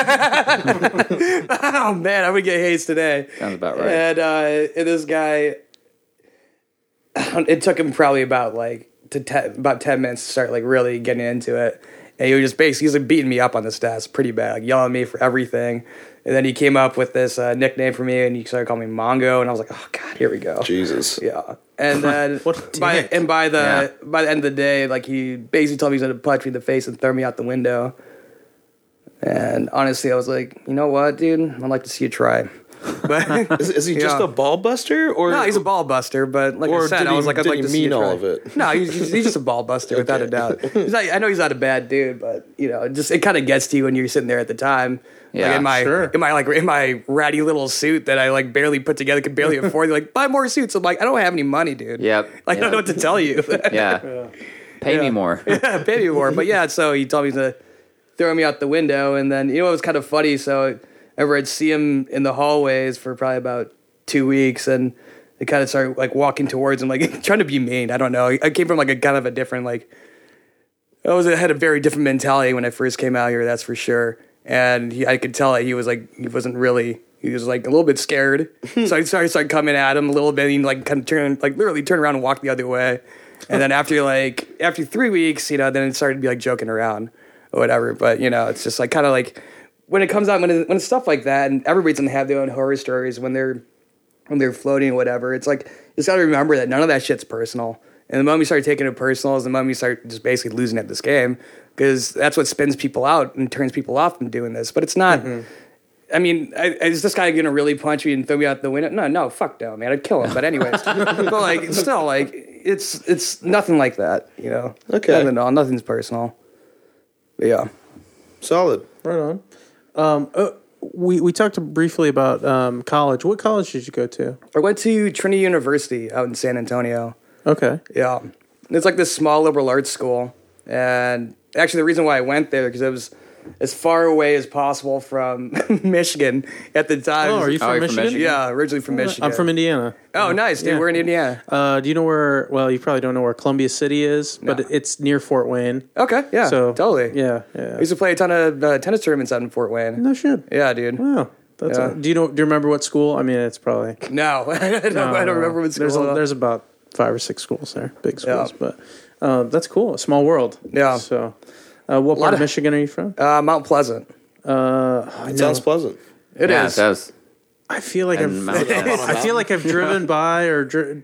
Speaker 2: Oh man, I'm gonna get hazed today.
Speaker 4: Sounds about right.
Speaker 2: And this guy, it took him probably about 10 minutes to start like really getting into it. And he was just he's like beating me up on this desk pretty bad, like yelling at me for everything. And then he came up with this nickname for me, and he started calling me Mongo, and I was like, oh god, here we go.
Speaker 3: Jesus.
Speaker 2: Yeah. And then by the end of the day, like he basically told me he's gonna punch me in the face and throw me out the window. And honestly, I was like, you know what, dude? I'd like to see you try. But
Speaker 3: Is he just a ball buster, or
Speaker 2: no, he's a ball buster. But like I said, I was like, I'd like to see
Speaker 3: mean
Speaker 2: you try.
Speaker 3: all of it?
Speaker 2: No, he's just a ball buster without a doubt. I know he's not a bad dude, but it kind of gets to you when you're sitting there at the time.
Speaker 4: Yeah,
Speaker 2: in my ratty little suit that I like barely put together, could barely afford. They're like, buy more suits. I'm like, I don't have any money, dude.
Speaker 4: Yep.
Speaker 2: Like, I don't know what to tell you.
Speaker 4: Yeah. Pay me more.
Speaker 2: Yeah, pay me more. But yeah, so he told me to throw me out the window, and then it was kind of funny. So I'd see him in the hallways for probably about 2 weeks, and they kind of started like walking towards him, like trying to be mean. I don't know. I came from like a kind of a different I had a very different mentality when I first came out here. That's for sure. And I could tell that he was like he was like a little bit scared. So I started coming at him a little bit, and he like kind of literally turn around and walk the other way. And then after 3 weeks, then it started to be like joking around or whatever. But it's just like kind of like when it comes out when it's stuff like that, and everybody's gonna have their own horror stories when they're floating or whatever. It's like you just gotta remember that none of that shit's personal. And the moment you start taking it personal is the moment you start just basically losing at this game, because that's what spins people out and turns people off from doing this. But it's not. Mm-hmm. I mean, is this guy gonna really punch me and throw me out the window? No, fuck no, man. I'd kill him. But anyways, but still, it's nothing like that,
Speaker 3: Okay.
Speaker 2: Nothing's personal. But yeah,
Speaker 3: Solid.
Speaker 5: Right on. We talked briefly about college. What college did you go to?
Speaker 2: I went to Trinity University out in San Antonio.
Speaker 5: Okay.
Speaker 2: Yeah, it's like this small liberal arts school, and actually the reason why I went there because it was as far away as possible from Michigan at the time.
Speaker 5: Oh, are you from Michigan?
Speaker 2: Yeah, originally from Michigan.
Speaker 5: I'm from Indiana.
Speaker 2: Oh, nice, dude. Yeah. We're in Indiana.
Speaker 5: Do you know where? Well, you probably don't know where Columbia City is, but it's near Fort Wayne.
Speaker 2: Okay, yeah,
Speaker 5: so
Speaker 2: totally.
Speaker 5: Yeah.
Speaker 2: I used to play a ton of tennis tournaments out in Fort Wayne.
Speaker 5: No shit.
Speaker 2: Yeah, dude.
Speaker 5: Wow. Do you remember what school? I mean, it's probably
Speaker 2: no. I don't remember what school.
Speaker 5: There's about 5 or 6 schools there, big schools, but that's cool. A small world.
Speaker 2: Yeah.
Speaker 5: So, what part of Michigan are you from?
Speaker 2: Mount Pleasant.
Speaker 3: It sounds pleasant.
Speaker 2: It is.
Speaker 4: It does.
Speaker 5: I feel like I've driven by or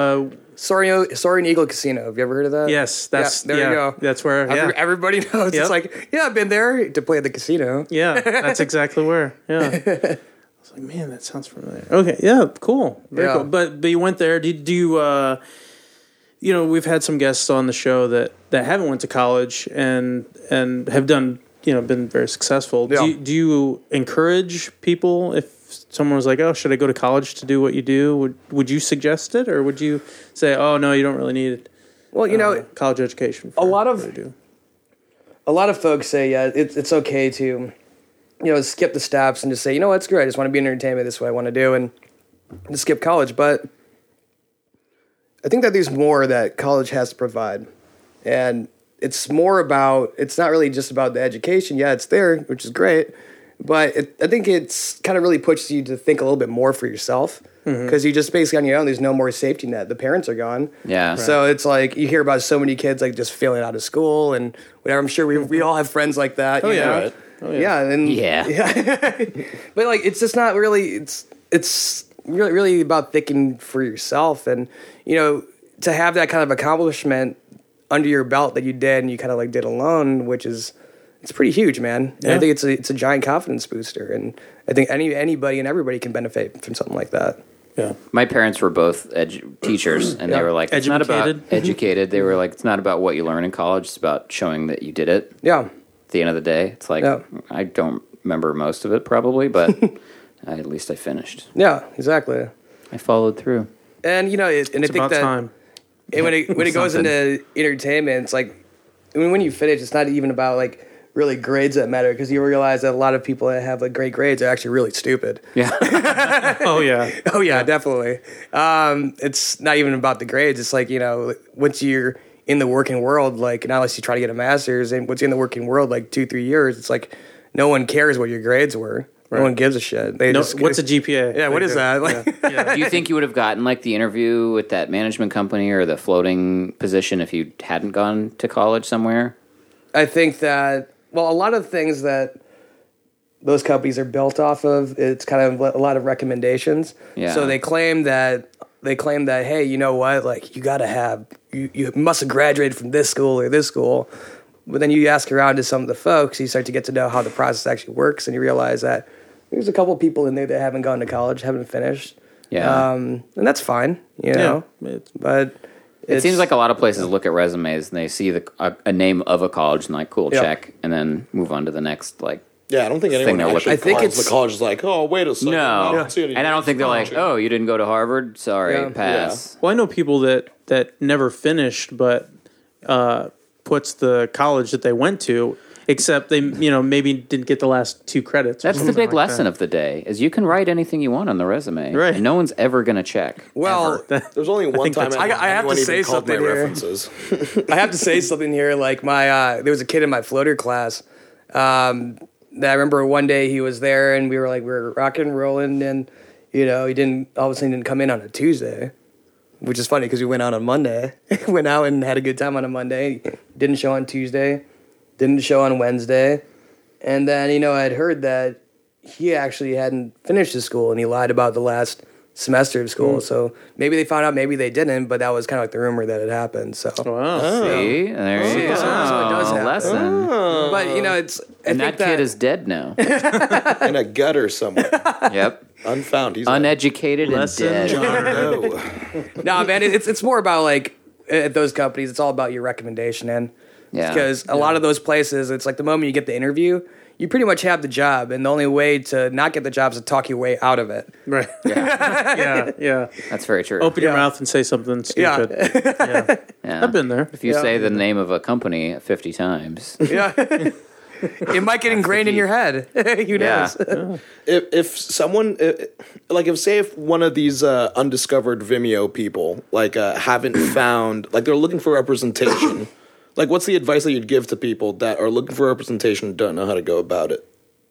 Speaker 2: Soaring Eagle Casino. Have you ever heard of that?
Speaker 5: Yes,
Speaker 2: there you go.
Speaker 5: That's where
Speaker 2: everybody knows. Yep. It's like, I've been there to play at the casino.
Speaker 5: Yeah, that's exactly where. Yeah. I was like, man, that sounds familiar. Okay, yeah, cool. Very cool. But you went there. Do you we've had some guests on the show that haven't went to college and have done, been very successful.
Speaker 2: Yeah.
Speaker 5: Do you encourage people if someone was like, oh, should I go to college to do what you do? Would you suggest it, or would you say, oh no, you don't really need it?
Speaker 2: Well,
Speaker 5: college education.
Speaker 2: A lot of folks say, it's okay to, skip the steps and just say, it's great. I just want to be in entertainment. This is what I want to do, and just skip college. But I think that there's more that college has to provide, and it's not really just about the education. Yeah, it's there, which is great. But I think it's kind of really pushes you to think a little bit more for yourself, because you just basically on your own. There's no more safety net. The parents are gone.
Speaker 4: Yeah. Right.
Speaker 2: So it's like you hear about so many kids like just failing out of school and whatever. I'm sure we all have friends like that.
Speaker 3: Oh,
Speaker 2: you
Speaker 3: yeah.
Speaker 2: know?
Speaker 3: Right.
Speaker 5: Oh, yeah.
Speaker 2: Yeah. But like it's just not really. It's really about thinking for yourself, and to have that kind of accomplishment under your belt that you did and you kind of like did alone, which is. It's pretty huge, man. Yeah. I think it's a giant confidence booster, and I think anybody and everybody can benefit from something like that.
Speaker 5: Yeah.
Speaker 4: My parents were both teachers, and they were like, it's not about educated. They were like, it's not about what you learn in college. It's about showing that you did it.
Speaker 2: Yeah.
Speaker 4: At the end of the day, it's like, I don't remember most of it probably, but at least I finished.
Speaker 2: Yeah, exactly.
Speaker 4: I followed through.
Speaker 2: And, I think
Speaker 5: about
Speaker 2: that
Speaker 5: time.
Speaker 2: when it goes into entertainment, it's like, when you finish, it's not even about like, really grades that matter, because you realize that a lot of people that have like great grades are actually really stupid.
Speaker 4: Yeah.
Speaker 5: Oh yeah,
Speaker 2: definitely. It's not even about the grades. It's like, once you're in the working world, like, not unless you try to get a master's, and once you're in the working world, like 2-3 years, it's like no one cares what your grades were. Right. No one gives a shit.
Speaker 5: What's a GPA?
Speaker 2: Yeah, what is that? Like,
Speaker 4: Do you think you would have gotten like the interview with that management company or the floating position if you hadn't gone to college somewhere?
Speaker 2: I think that, well, a lot of things that those companies are built off of, it's kind of a lot of recommendations.
Speaker 4: Yeah.
Speaker 2: So they claim that, hey, you know what? Like, you must have graduated from this school or this school. But then you ask around to some of the folks, you start to get to know how the process actually works, and you realize that there's a couple people in there that haven't gone to college, haven't finished.
Speaker 4: Yeah.
Speaker 2: And that's fine, you know. But
Speaker 4: it seems like a lot of places look at resumes and they see a name of a college and like, cool, check, and then move on to the next, like.
Speaker 3: Yeah, I don't think anyone actually calls the college is like, oh, wait a second.
Speaker 4: No, and I don't think they're like, oh, you didn't go to Harvard? Sorry, pass.
Speaker 5: Yeah. Well, I know people that never finished, but puts the college that they went to, except they, maybe didn't get the last 2 credits.
Speaker 4: That's the big lesson of the day, is you can write anything you want on the resume,
Speaker 5: right?
Speaker 4: And no one's ever going to check.
Speaker 2: Well,
Speaker 3: there's only one time
Speaker 2: I have to say something here.
Speaker 3: References.
Speaker 2: I have to say something here. Like there was a kid in my floater class. That I remember one day he was there and we were rocking and rolling, and he didn't all of a sudden didn't come in on a Tuesday, which is funny because we went out on Monday, went out and had a good time on a Monday. Didn't show on Tuesday, didn't show on Wednesday, and then I'd heard that he actually hadn't finished his school and he lied about the last semester of school. So maybe they found out, maybe they didn't, but that was kind of like the rumor that it happened. So
Speaker 5: wow,
Speaker 4: see, there you go, lesson.
Speaker 2: But it's
Speaker 4: that kid is dead now
Speaker 3: in a gutter somewhere.
Speaker 4: Yep,
Speaker 3: unfound. He's
Speaker 4: uneducated and dead.
Speaker 2: No, man, it's more about like at those companies, it's all about your recommendation, and because a lot of those places, it's like the moment you get the interview, you pretty much have the job, and the only way to not get the job is to talk your way out of it.
Speaker 5: Right. Yeah.
Speaker 4: That's very true.
Speaker 5: Open your mouth and say something stupid. Yeah. I've been there.
Speaker 4: If you say the name of a company 50 times.
Speaker 2: Yeah. It might get ingrained in your head. Who knows?
Speaker 3: Yeah. If someone, if one of these undiscovered Vimeo people, haven't found, they're looking for representation, what's the advice that you'd give to people that are looking for representation and don't know how to go about it?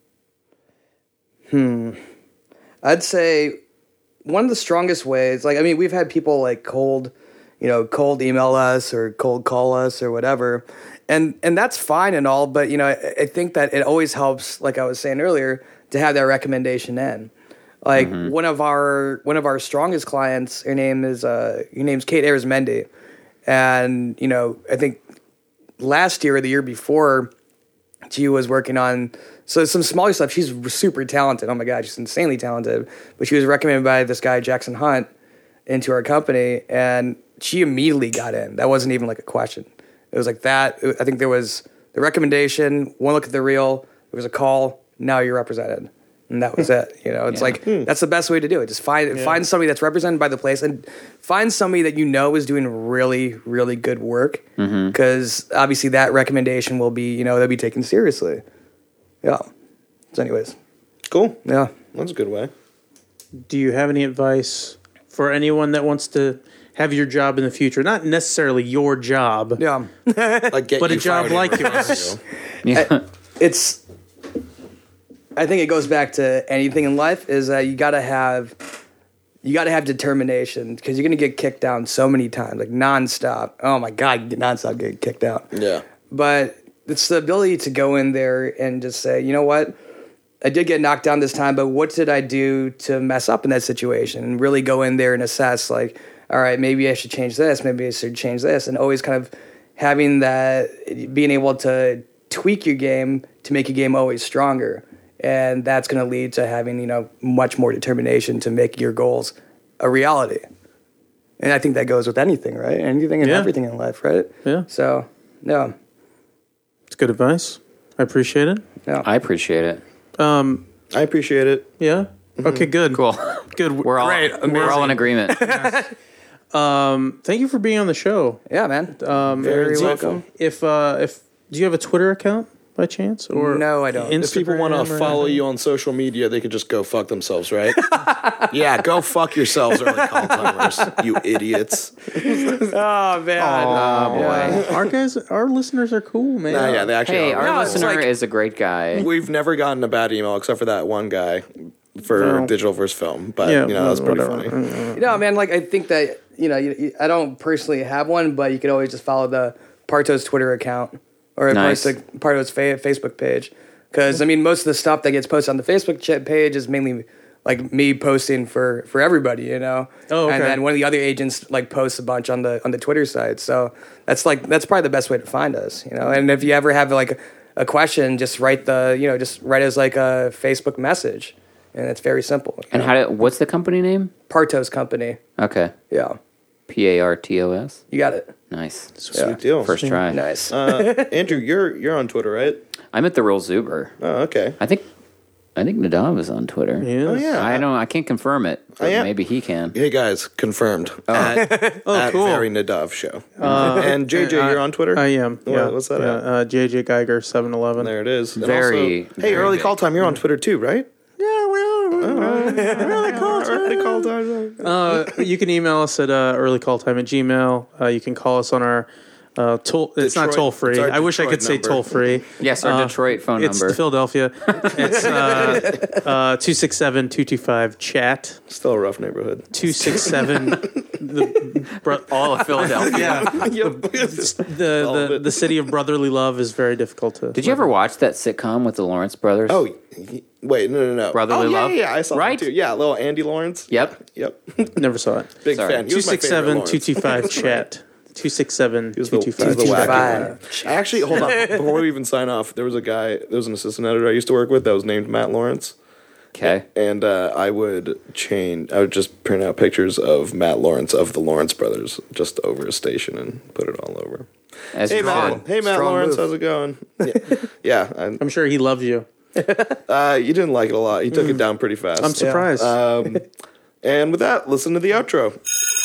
Speaker 2: I'd say one of the strongest ways, we've had people cold email us or cold call us or whatever. And that's fine and all, but I think that it always helps, like I was saying earlier, to have that recommendation in. One of our strongest clients, her name's Kate Arizmendi, and I think last year or the year before, she was working on some smaller stuff. She's super talented. Oh my God, she's insanely talented. But she was recommended by this guy Jackson Hunt into our company, and she immediately got in. That wasn't even a question. It was like that. I think there was the recommendation, one look at the reel, there was a call, now you're represented. And that was it. It's that's the best way to do it. Just find somebody that's represented by the place and find somebody that is doing really, really good work. Because obviously that recommendation will be, they'll be taken seriously. Yeah. So anyways.
Speaker 3: Cool.
Speaker 2: Yeah.
Speaker 3: That's a good way.
Speaker 5: Do you have any advice for anyone that wants to have your job in the future? Not necessarily your job.
Speaker 2: Yeah.
Speaker 5: But a job like yours.
Speaker 2: I think it goes back to anything in life is that you gotta have determination, because you're gonna get kicked down so many times, nonstop. Oh my God, nonstop getting kicked out.
Speaker 3: Yeah.
Speaker 2: But it's the ability to go in there and just say, you know what, I did get knocked down this time, but what did I do to mess up in that situation? And really go in there and assess, all right, maybe I should change this, maybe I should change this, and always kind of having that, being able to tweak your game to make your game always stronger. And that's going to lead to having, much more determination to make your goals a reality. And I think that goes with anything, right? Anything and everything in life, right?
Speaker 5: Yeah.
Speaker 2: So, yeah.
Speaker 5: It's good advice. I appreciate it.
Speaker 2: Yeah.
Speaker 4: I appreciate it.
Speaker 3: I appreciate it.
Speaker 5: Yeah? Okay, good.
Speaker 4: Cool.
Speaker 5: Good.
Speaker 4: We're all in agreement.
Speaker 5: Thank you for being on the show.
Speaker 2: Yeah, man.
Speaker 5: Very
Speaker 2: welcome.
Speaker 5: If do you have a Twitter account by chance? Or
Speaker 2: no, I don't.
Speaker 5: Instagram,
Speaker 3: if people want to follow you on social media, they could just go fuck themselves, right? Yeah, go fuck yourselves, early call timers, you idiots.
Speaker 2: Oh man.
Speaker 5: Oh boy. Our listeners are cool, man.
Speaker 3: Yeah, they actually
Speaker 4: Hey,
Speaker 3: are.
Speaker 4: our listener is a great guy.
Speaker 3: We've never gotten a bad email except for that one guy for digital versus film, but that was pretty funny.
Speaker 2: Man, I think that I don't personally have one, but you could always just follow the Partos Twitter account or Partos Facebook page, because most of the stuff that gets posted on the Facebook page is mainly me posting for everybody, Oh, okay. And then one of the other agents posts a bunch on the Twitter side, so that's probably the best way to find us, And if you ever have a question, just write as a Facebook message. and it's very simple.
Speaker 4: And what's the company name?
Speaker 2: Partos Company.
Speaker 4: Okay.
Speaker 2: Yeah.
Speaker 4: Partos.
Speaker 2: You got it.
Speaker 4: Nice.
Speaker 3: Sweet deal.
Speaker 4: First try.
Speaker 2: Nice.
Speaker 3: Andrew, you're on Twitter, right?
Speaker 4: I'm at the Real Zuber.
Speaker 3: Oh, okay.
Speaker 4: I think Nadav is on Twitter.
Speaker 5: Yeah.
Speaker 3: Oh, yeah.
Speaker 4: I can't confirm it, but maybe he can.
Speaker 3: Hey guys, confirmed. At
Speaker 5: cool.
Speaker 3: Very Nadav Show. And JJ, you're on Twitter?
Speaker 5: I am. Yeah.
Speaker 3: What's that at?
Speaker 5: JJ Geiger 711.
Speaker 3: There it is. And
Speaker 4: Very,
Speaker 3: also, hey,
Speaker 4: very
Speaker 3: Early
Speaker 4: big.
Speaker 3: Call Time, you're on Twitter too, right?
Speaker 5: Yeah, we are.
Speaker 3: Early Call Time.
Speaker 5: You can email us at earlycalltime@gmail. You can call us on our it's not
Speaker 3: Detroit-
Speaker 5: toll free.
Speaker 3: it's our
Speaker 5: I wish I
Speaker 3: Detroit
Speaker 5: could say
Speaker 3: number.
Speaker 5: toll free.
Speaker 4: Yes, our Detroit phone
Speaker 5: It's
Speaker 4: number.
Speaker 5: Philadelphia. It's 267-225-CHAT.
Speaker 3: Still a rough neighborhood.
Speaker 5: 267.
Speaker 4: All of Philadelphia.
Speaker 5: The city of brotherly love is very difficult to.
Speaker 4: Did you ever watch that sitcom with the Lawrence brothers?
Speaker 3: Oh, wait, no.
Speaker 4: Brotherly Love?
Speaker 3: Yeah, I saw
Speaker 4: Right?
Speaker 3: that too. Yeah, little Andy Lawrence.
Speaker 4: Yep.
Speaker 3: Yep.
Speaker 5: Never saw it.
Speaker 3: Big
Speaker 4: Sorry.
Speaker 3: fan. He was my favorite Lawrence.
Speaker 5: 267-225-CHAT.
Speaker 3: He was the
Speaker 5: 267-225.
Speaker 3: wacky one. Actually, hold on. Before we even sign off, there was an assistant editor I used to work with that was named Matt Lawrence.
Speaker 4: Okay.
Speaker 3: And I would just print out pictures of Matt Lawrence of the Lawrence brothers just over a station and put it all over.
Speaker 4: As
Speaker 3: Hey,
Speaker 4: you
Speaker 3: Matt.
Speaker 4: should.
Speaker 3: Hey, Matt
Speaker 2: Strong
Speaker 3: Lawrence.
Speaker 2: move.
Speaker 3: How's it going? Yeah.
Speaker 5: I'm sure he loves you.
Speaker 3: You didn't like it a lot. He took it down pretty fast.
Speaker 5: I'm surprised.
Speaker 3: And with that, listen to the outro.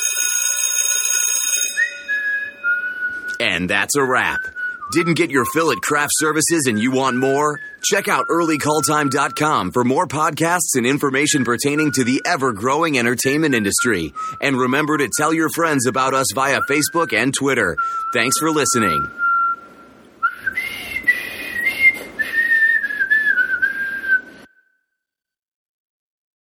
Speaker 1: And that's a wrap. Didn't get your fill at craft services and you want more? Check out earlycalltime.com for more podcasts and information pertaining to the ever-growing entertainment industry. And remember to tell your friends about us via Facebook and Twitter. Thanks for listening.